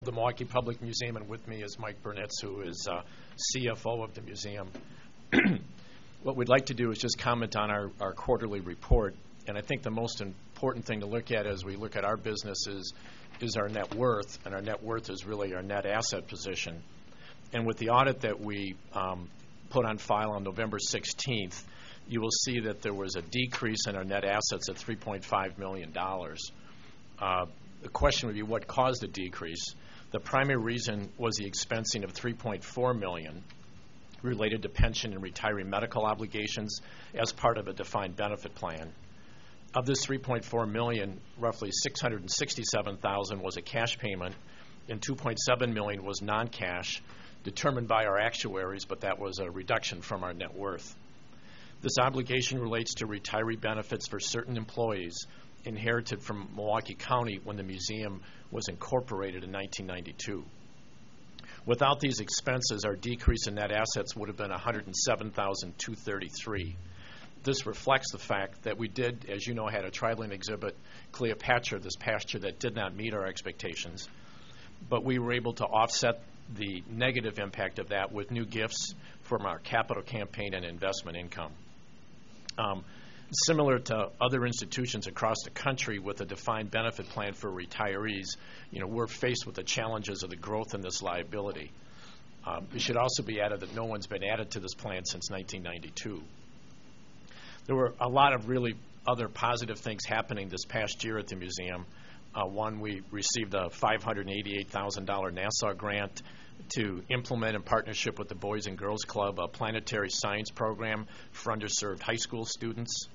the Milwaukee Public Museum, and with me is Mike Burnitz, who is CFO of the museum. What we'd like to do is just comment on our quarterly report, and I think the most important thing to look at as we look at our business is our net worth, and our net worth is really our net asset position. And with the audit that we put on file on November 16th, you will see that there was a decrease in our net assets of $3.5 million. The question would be, what caused the decrease? The primary reason was the expensing of $3.4 million related to pension and retiree medical obligations as part of a defined benefit plan. Of this $3.4 million, roughly $667,000 was a cash payment, and $2.7 million was non-cash, determined by our actuaries, but that was a reduction from our net worth. This obligation relates to retiree benefits for certain employees inherited from Milwaukee County when the museum was incorporated in 1992. Without these expenses, our decrease in net assets would have been $107,233. This reflects the fact that we did, as you know, had a traveling exhibit, Cleopatra, this past year that did not meet our expectations. But we were able to offset the negative impact of that with new gifts from our capital campaign and investment income. Similar to other institutions across the country with a defined benefit plan for retirees, we're faced with the challenges of the growth in this liability. It should also be added that no one's been added to this plan since 1992. There were a lot of really other positive things happening this past year at the museum. One, we received a $588,000 Nassau grant to implement in partnership with the Boys and Girls Club a planetary science program for underserved high school students.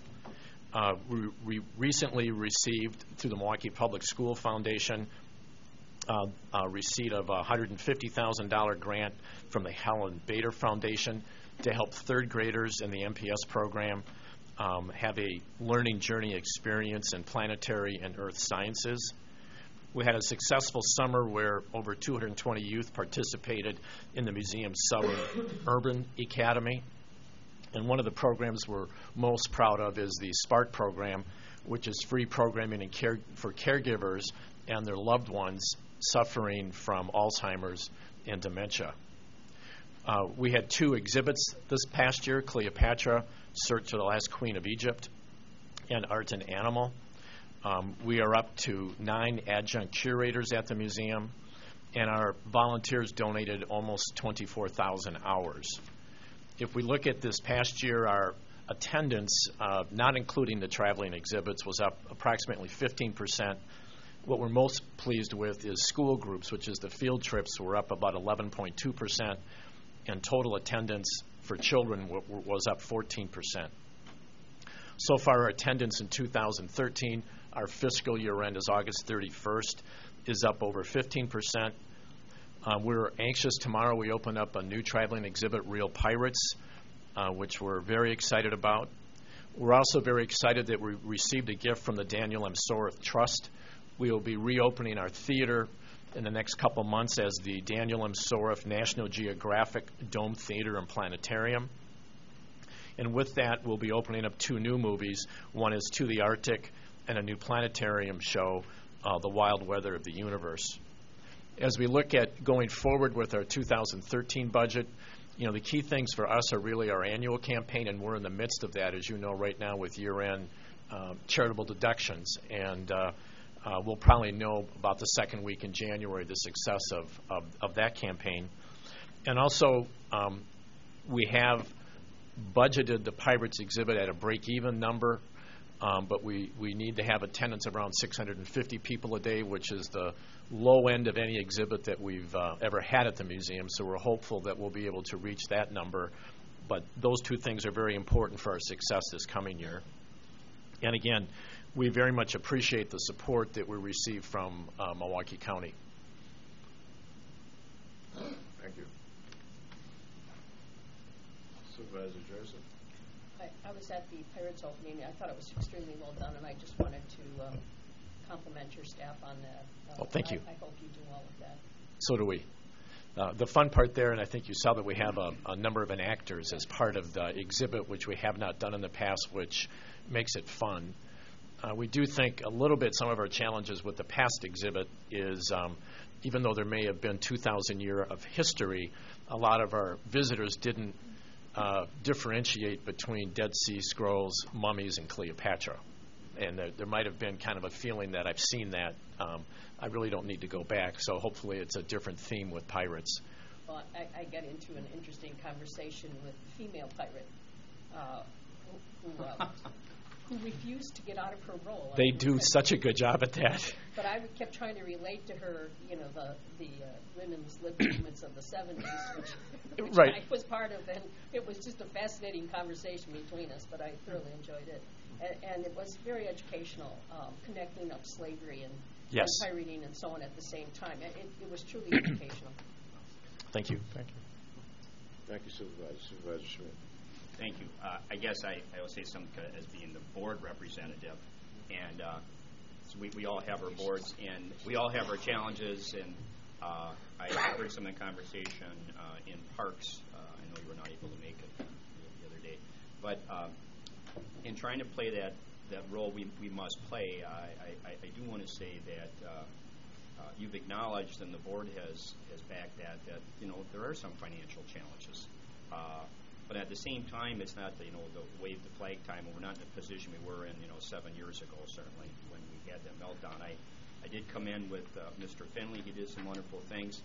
We recently received, through the Milwaukee Public School Foundation, a receipt of a $150,000 grant from the Helen Bader Foundation to help third graders in the MPS program have a learning journey experience in planetary and earth sciences. We had a successful summer where over 220 youth participated in the museum's Southern Urban Academy. And one of the programs we're most proud of is the SPARK program, which is free programming for caregivers and their loved ones suffering from Alzheimer's and dementia. We had 2 exhibits this past year, Cleopatra, Search for the Last Queen of Egypt, and Art and Animal. We are up to 9 adjunct curators at the museum, and our volunteers donated almost 24,000 hours. If we look at this past year, our attendance, not including the traveling exhibits, was up approximately 15%. What we're most pleased with is school groups, which is the field trips, were up about 11.2%, and total attendance for children was up 14%. So far, our attendance in 2013, our fiscal year end is August 31st, is up over 15%. We're anxious. Tomorrow we open up a new traveling exhibit, Real Pirates, which we're very excited about. We're also very excited that we received a gift from the Daniel M. Sorath Trust. We will be reopening our theater in the next couple months as the Daniel M. Sorath National Geographic Dome Theater and Planetarium. And with that, we'll be opening up 2 new movies. One is To the Arctic, and a new planetarium show, The Wild Weather of the Universe. As we look at going forward with our 2013 budget, the key things for us are really our annual campaign, and we're in the midst of that, as you know, right now with year-end charitable deductions. And we'll probably know about the second week in January the success of that campaign. And also, we have budgeted the Pirates exhibit at a break-even number, but we need to have attendance around 650 people a day, which is the low end of any exhibit that we've ever had at the museum. So we're hopeful that we'll be able to reach that number. But those 2 things are very important for our success this coming year. And again, we very much appreciate the support that we receive from Milwaukee County. Thank you. Supervisor Joseph. I was at the Pirates opening. I thought it was extremely well done, and I just wanted to compliment your staff on that. Thank you. I hope you do well with that. So do we. The fun part there, and I think you saw that we have a number of enactors as part of the exhibit, which we have not done in the past, which makes it fun. We do think a little bit some of our challenges with the past exhibit is even though there may have been 2,000 years of history, a lot of our visitors didn't differentiate between Dead Sea Scrolls, mummies, and Cleopatra. And there might have been kind of a feeling that I've seen that. I really don't need to go back, so hopefully it's a different theme with pirates. Well, I got into an interesting conversation with a female pirate who refused to get out of her role. They do such a good job at that. But I kept trying to relate to her, the women's lib movements of the 70s, which Right. I was part of, and it was just a fascinating conversation between us, but I thoroughly enjoyed it. And it was very educational, connecting up slavery and Yes. pirating and so on at the same time. It was truly educational. Thank you. Thank you, Supervisor. Supervisor Schmidt. Thank you. I guess I will say something as being the board representative, and so we all have our boards, and we all have our challenges, and I heard some of the conversation in parks. I know you were not able to make it the other day, but in trying to play that role we must play, I do want to say that you've acknowledged, and the board has backed that there are some financial challenges. But at the same time, it's not the wave the flag time. We're not in the position we were in 7 years ago, certainly, when we had that meltdown. I did come in with Mr. Finley. He did some wonderful things.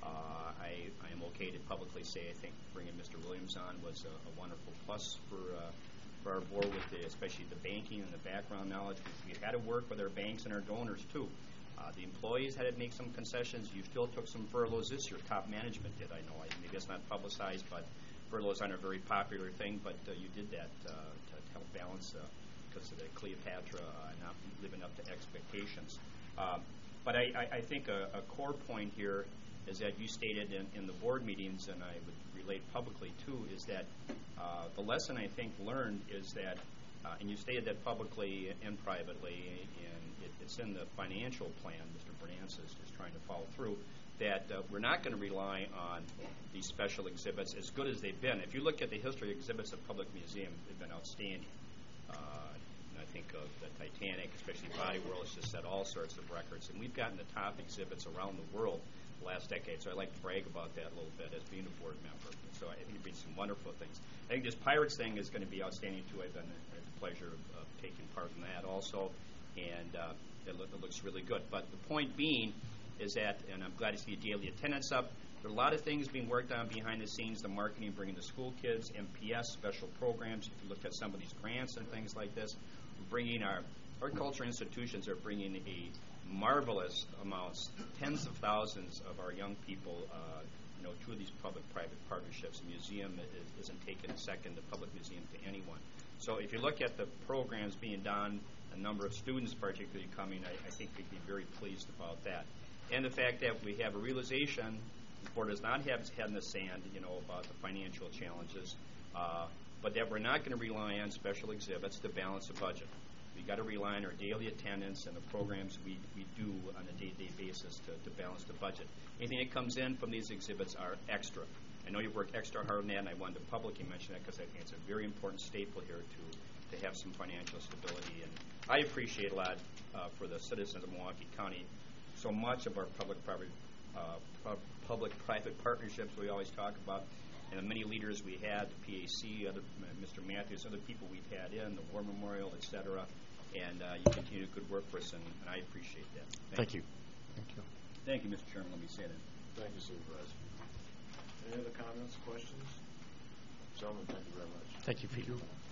I am okay to publicly say I think bringing Mr. Williams on was a wonderful plus for our board, with especially the banking and the background knowledge. We had to work with our banks and our donors, too. The employees had to make some concessions. You still took some furloughs this year. Top management did, I know. Maybe it's not publicized, but furloughs aren't a very popular thing, but you did that to help balance because of the Cleopatra not living up to expectations. But I think a core point here is that you stated in the board meetings, and I would relate publicly too, is that the lesson I think learned is that, and you stated that publicly and privately, and it's in the financial plan, Mr. Bernancis is trying to follow through, that we're not going to rely on these special exhibits as good as they've been. If you look at the history of exhibits at Public Museum, they've been outstanding. And I think of the Titanic, especially Body World, has just set all sorts of records. And we've gotten the top exhibits around the world the last decade, so I'd like to brag about that a little bit as being a board member. So I think it brings some wonderful things. I think this Pirates thing is going to be outstanding, too. I've had the pleasure of taking part in that also, and it looks really good. But the point being is that, and I'm glad to see daily attendance up, there are a lot of things being worked on behind the scenes, the marketing, bringing the school kids, MPS, special programs. If you look at some of these grants and things like this, we're bringing our culture institutions are bringing a marvelous amounts, tens of thousands of our young people through these public-private partnerships. The museum isn't taking a second, the public museum, to anyone. So if you look at the programs being done, a number of students particularly coming, I think we'd be very pleased about that. And the fact that we have a realization, the board does not have its head in the sand, about the financial challenges, but that we're not going to rely on special exhibits to balance the budget. We've got to rely on our daily attendance and the programs we do on a day-to-day basis to balance the budget. Anything that comes in from these exhibits are extra. I know you've worked extra hard on that, and I wanted to publicly mention that because I think it's a very important staple here to have some financial stability. And I appreciate a lot for the citizens of Milwaukee County. So much of our public-private partnerships we always talk about, and the many leaders we had, the PAC, Mr. Matthews, other people we've had in, the War Memorial, et cetera, and you continue good work for us, and I appreciate that. Thank you. Thank you, Mr. Chairman. Let me say that. Thank you, Supervisor. Any other comments, questions? Gentlemen, thank you very much. Thank you, Peter.